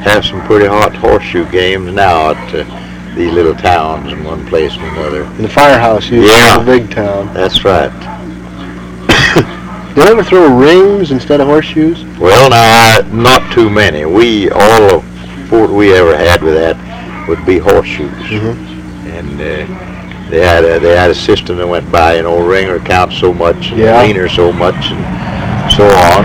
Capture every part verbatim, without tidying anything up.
have some pretty hot horseshoe games now at uh, these little towns in one place and another. In the firehouse, you Yeah. in the big town. That's right. Did you ever throw rings instead of horseshoes? Well, now, I, not too many. We, all of what we ever had with that would be horseshoes. Mm-hmm. And uh, they had a, they had a system that went by, you know, ringer counts so much, and Yeah. leaner so much, and so on.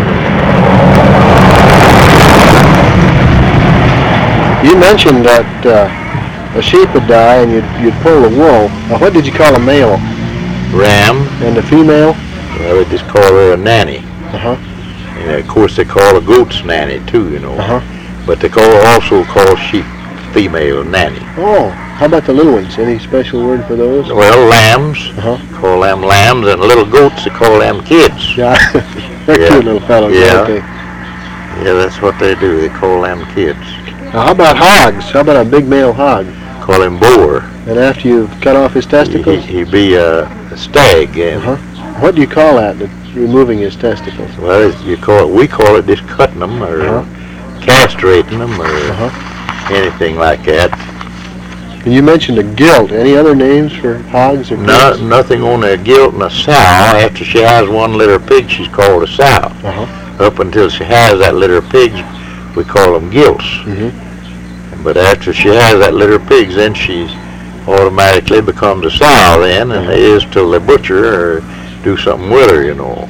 You mentioned that uh, a sheep would die and you'd, you'd pull the wool. Now, what did you call a male? Ram, And a female? well, they just call her a nanny. Uh-huh. And of course they call a goat's nanny too, you know. Uh-huh. But they call also call sheep female nanny. Oh, how about the little ones? Any special word for those? Well, lambs, Uh-huh. call them lambs, and little goats, they call them kids. Yeah. They're Yeah. cute little fellows, Yeah. aren't they? Yeah, that's what they do. They call them kids. Now, how about hogs? How about a big male hog? Call him boar. And after you've cut off his He, testicles? he be a, a stag. And, Uh-huh. What do you call that, that removing his testicles? Well, it's- you call it. We call it just cutting them or Uh-huh. castrating them or Uh-huh. anything like that. And you mentioned a gilt. Any other names for hogs or No, gilts? nothing on a gilt and a sow. After she has one litter of pigs, she's called a sow. Uh-huh. Up until she has that litter of pigs, we call them gilts. Mhm. But after she has that litter of pigs, then she automatically becomes a sow then, and it is till they butcher her or do something with her, you know.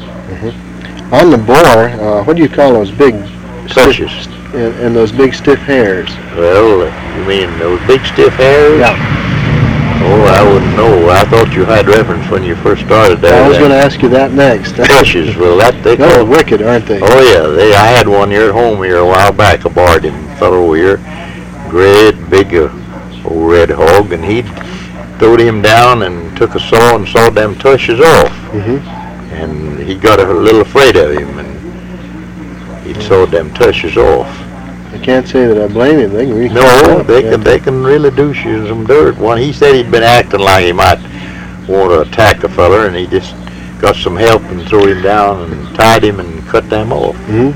On the boar, uh, what do you call those big Tushes. and, and those big stiff hairs? Well, you mean those big stiff hairs? Yeah. Oh, I wouldn't know. I thought you had reference when you first started there. I was that going to ask you that next. Tushes. Well, that they Those are call. wicked, aren't they? Oh yeah, they. I had one here at home here a while back. A bargain fellow here, great big uh, old red hog, and he throwed him down and took a saw and sawed them tushes off. Mhm. And he got a little afraid of him, and he sawed them tushes off. I can't say that I blame him. They can really No, cut up, they can't can they can really do you some dirt. One, he said he'd been acting like he might want to attack a feller, and he just got some help and threw him down and tied him and cut them off. Mhm.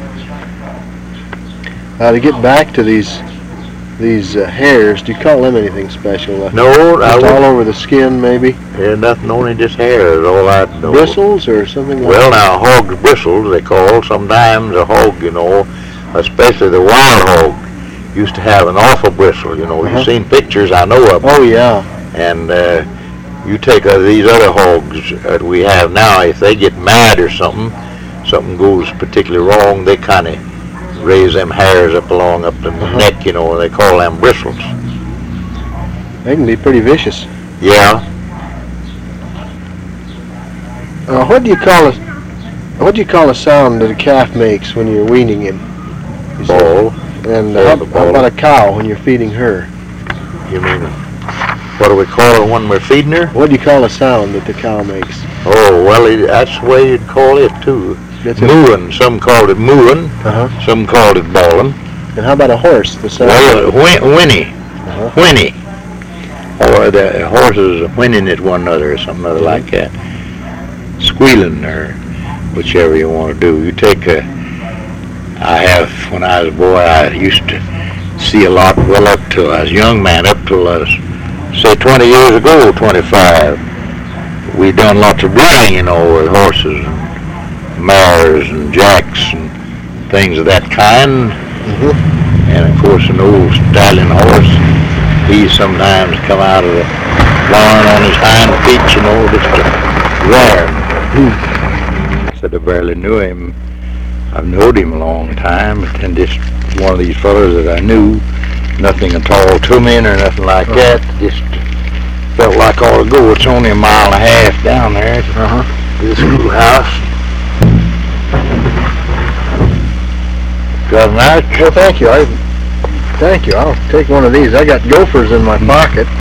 Now, to get back to these these uh, hairs, do you call them anything special? Uh, No, I just all wouldn't. over the skin, maybe? There's nothing, only just hair is all I know. Bristles or something like Well, that? now, hog's bristles, they call. Sometimes a hog, you know, especially the wild hog, used to have an awful bristle, you know. Uh-huh. You've seen pictures, I know of them. Oh, yeah. And uh, you take uh, these other hogs that we have now, if they get mad or something, something goes particularly wrong, they kind of raise them hairs up along up the Uh-huh. neck, you know, and they call them bristles. They can be pretty vicious. Yeah. Uh, what do you call a what do you call a sound that a calf makes when you're weaning him? You said- Ball. And Ball, how, the how ball. about a cow when you're feeding her? You mean, what do we call her when we're feeding her? What do you call a sound that the cow makes? Oh, well, it, that's the way you'd call it, too. That's it. Mooing. Some called it mooing. Uh-huh. Some called it bawling. And how about a horse? The sound. Well, whin- whinny. Uh-huh. Whinny. Or the horses whinnying at one another or something other like that. Squealing or whichever you want to do. You take a, I have, when I was a boy, I used to see a lot, well up till I was a young man, up till I was, say twenty years ago, twenty-five. We done lots of breeding, you know, with horses and mares and jacks and things of that kind. Mhm. And of course an old stallion horse, he sometimes come out of the barn on his hind feet, you know, just to roar. Said I barely knew him. I've known him a long time, and just one of these fellows that I knew, nothing at all to me or nothing like that, just felt like I ought to go. It's only a mile and a half down there Uh-huh. to the schoolhouse. Got a nice Well, thank you. I, thank you. I'll take one of these. I got gophers in my pocket.